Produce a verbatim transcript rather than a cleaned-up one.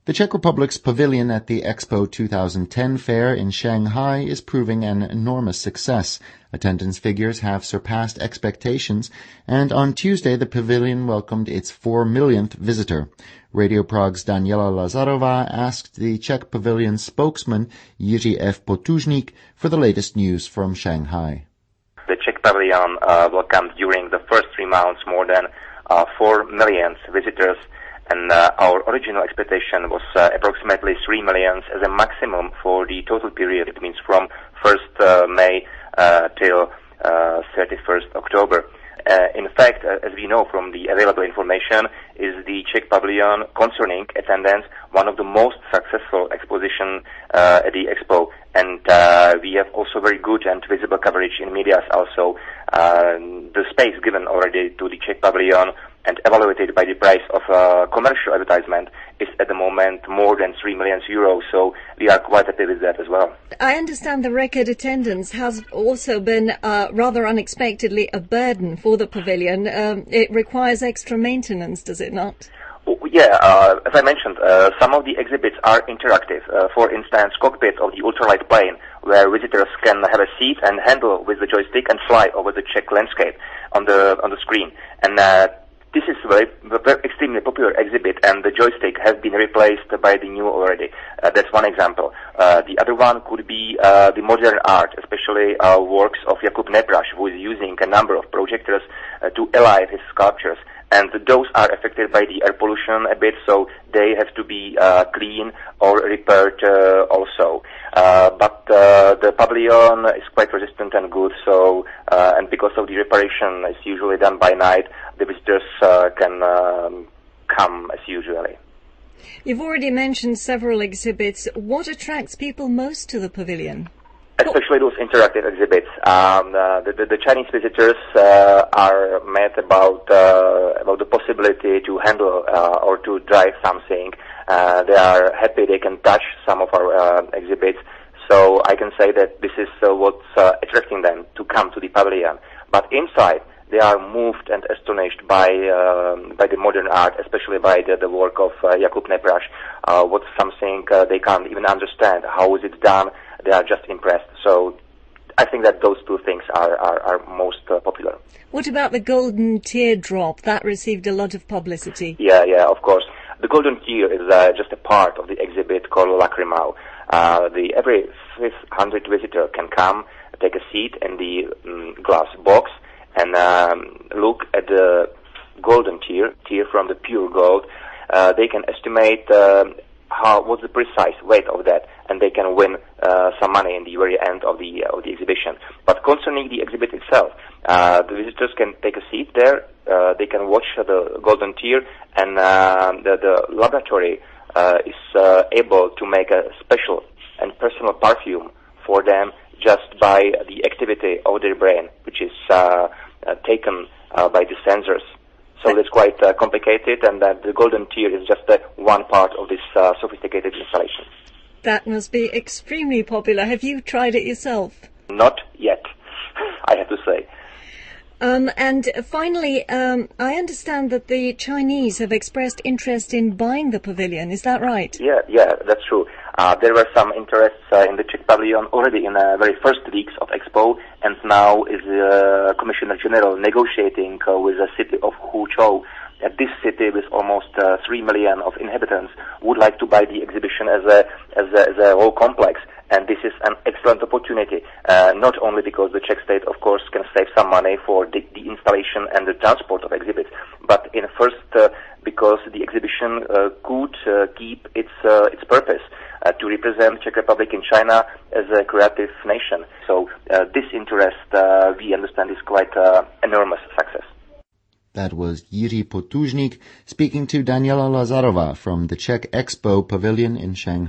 The Czech Republic's pavilion at the Expo twenty ten fair in Shanghai is proving an enormous success. Attendance figures have surpassed expectations, and on Tuesday the pavilion welcomed its four millionth visitor. Radio Prague's Daniela Lazarova asked the Czech pavilion's spokesman, Jiří F. Potůžník, for the latest news from Shanghai. The Czech pavilion uh, welcomed during the first three months more than uh, four million visitors, and uh, our original expectation was uh, approximately three million as a maximum for the total period. It means from first uh, May uh, till uh, thirty-first October. Uh, in fact, uh, as we know from the available information, is the Czech pavilion concerning attendance one of the most successful exposition uh, at the Expo, and uh, we have also very good and visible coverage in media also. Uh, the space given already to the Czech pavilion and evaluated by the price of uh, commercial advertisement is at the moment more than three million euros, so we are quite happy with that as well. I understand the record attendance has also been uh, rather unexpectedly a burden for the pavilion. Um, it requires extra maintenance, does it not? Yeah, uh, as I mentioned, uh, some of the exhibits are interactive. Uh, for instance, cockpit of the ultralight plane, where visitors can have a seat and handle with the joystick and fly over the Czech landscape on the on the screen. And uh, this is a very, very extremely popular exhibit, and the joystick has been replaced by the new already. Uh, that's one example. Uh, the other one could be uh, the modern art, especially uh, works of Jakub Nepraš, who is using a number of projectors uh, to elevate his sculptures. And those are affected by the air pollution a bit, so they have to be uh, clean or repaired uh, also. Uh, but uh, the pavilion is quite resistant and good, so uh, and because of the reparation is usually done by night, the visitors uh, can um, come as usually. You've already mentioned several exhibits. What attracts people most to the pavilion? Especially those interactive exhibits. Um, uh, the, the, the Chinese visitors uh, are mad about uh, about the possibility to handle uh, or to drive something. Uh, they are happy they can touch some of our uh, exhibits. So I can say that this is uh, what's uh, attracting them to come to the pavilion. But inside, they are moved and astonished by uh, by the modern art, especially by the, the work of uh, Jakub Nepraš. Uh, what's something uh, they can't even understand. How is it done? They are just impressed. So I think that those two things are, are, are most uh, popular. What about the golden teardrop? That received a lot of publicity. Yeah, yeah, of course. The golden tear is uh, just a part of the exhibit called Lacrimal. Uh, the every fifth hundred visitor can come, take a seat in the um, glass box, and um, look at the golden tear, tear from the pure gold. Uh, they can estimate uh, how what's the precise weight of that, and they can win uh, some money in the very end of the uh, of the exhibition. But concerning the exhibit itself, uh, the visitors can take a seat there. Uh, they can watch uh, the golden tear, and uh, the, the laboratory uh, is uh, able to make a special and personal perfume for them just by the activity of their brain, which is uh, uh, taken uh, by the sensors. So that's quite uh, complicated, and uh, the golden tear is just uh, one part of this uh, sophisticated installation. That must be extremely popular. Have you tried it yourself? Not yet, I have to say. Um, and finally, um, I understand that the Chinese have expressed interest in buying the pavilion. Is that right? Yeah, yeah, that's true. Uh, there were some interests uh, in the Czech pavilion already in the very first weeks of Expo, and now is uh, Commissioner General negotiating uh, with the city of Huzhou. Uh, this city, with almost uh, three million of inhabitants, would like to buy the exhibition as a as a, as a whole complex. And this is an excellent opportunity, uh, not only because the Czech state, of course, can save some money for the, the installation and the transport of exhibits, but in first uh, because the exhibition uh, could uh, keep its uh, its purpose uh, to represent Czech Republic in China as a creative nation. So uh, this interest, uh, we understand, is quite uh, enormous success. That was Jiří Potůžník speaking to Daniela Lazarova from the Czech Expo Pavilion in Shanghai.